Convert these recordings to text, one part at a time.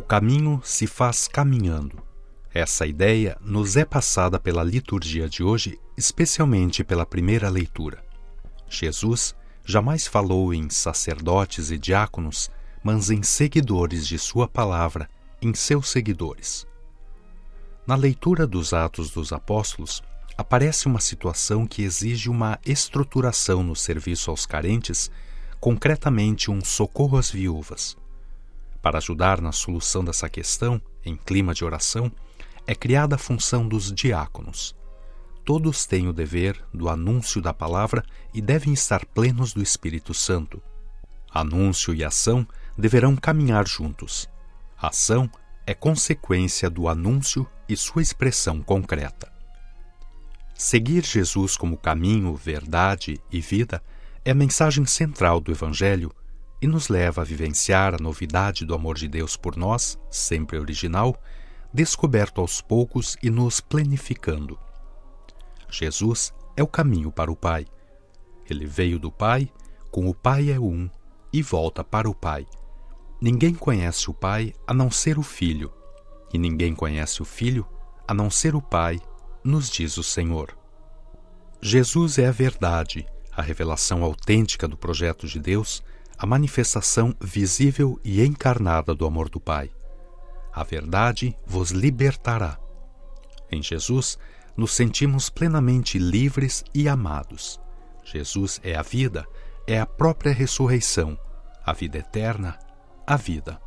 caminho se faz caminhando. Essa ideia nos é passada pela liturgia de hoje, especialmente pela primeira leitura. Jesus jamais falou em sacerdotes e diáconos, mas em seguidores de sua palavra, em seus seguidores. Na leitura dos Atos dos Apóstolos, aparece uma situação que exige uma estruturação no serviço aos carentes, concretamente um socorro às viúvas. Para ajudar na solução dessa questão, em clima de oração, é criada a função dos diáconos. Todos têm o dever do anúncio da palavra e devem estar plenos do Espírito Santo. Anúncio e ação deverão caminhar juntos. A ação é consequência do anúncio e sua expressão concreta. Seguir Jesus como caminho, verdade e vida é a mensagem central do Evangelho e nos leva a vivenciar a novidade do amor de Deus por nós, sempre original, descoberto aos poucos e nos plenificando. Jesus é o caminho para o Pai. Ele veio do Pai, com o Pai é um, e volta para o Pai. Ninguém conhece o Pai a não ser o Filho, e ninguém conhece o Filho a não ser o Pai, nos diz o Senhor. Jesus é a verdade, a revelação autêntica do projeto de Deus, a manifestação visível e encarnada do amor do Pai. A verdade vos libertará. Em Jesus, nos sentimos plenamente livres e amados. Jesus é a vida, é a própria ressurreição, a vida eterna, a vida.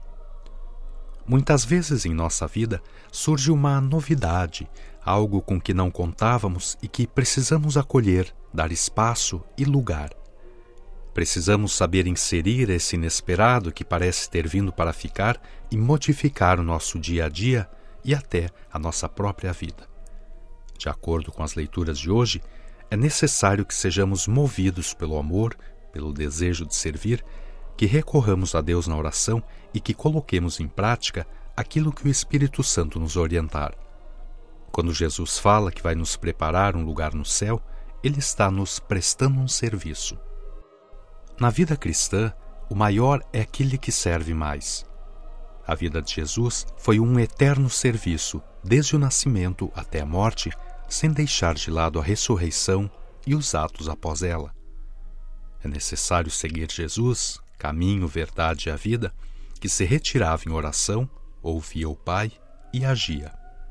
Muitas vezes em nossa vida surge uma novidade, algo com que não contávamos e que precisamos acolher, dar espaço e lugar. Precisamos saber inserir esse inesperado que parece ter vindo para ficar e modificar o nosso dia a dia e até a nossa própria vida. De acordo com as leituras de hoje, é necessário que sejamos movidos pelo amor, pelo desejo de servir, que recorramos a Deus na oração e que coloquemos em prática aquilo que o Espírito Santo nos orientar. Quando Jesus fala que vai nos preparar um lugar no céu, Ele está nos prestando um serviço. Na vida cristã, o maior é aquele que serve mais. A vida de Jesus foi um eterno serviço, desde o nascimento até a morte, sem deixar de lado a ressurreição e os atos após ela. É necessário seguir Jesus, caminho, verdade e a vida, que se retirava em oração, ouvia o Pai e agia.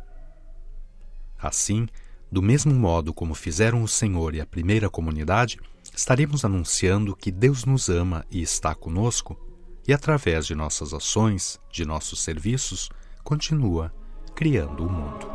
Assim, do mesmo modo como fizeram o Senhor e a primeira comunidade, estaremos anunciando que Deus nos ama e está conosco, e através de nossas ações, de nossos serviços, continua criando o mundo.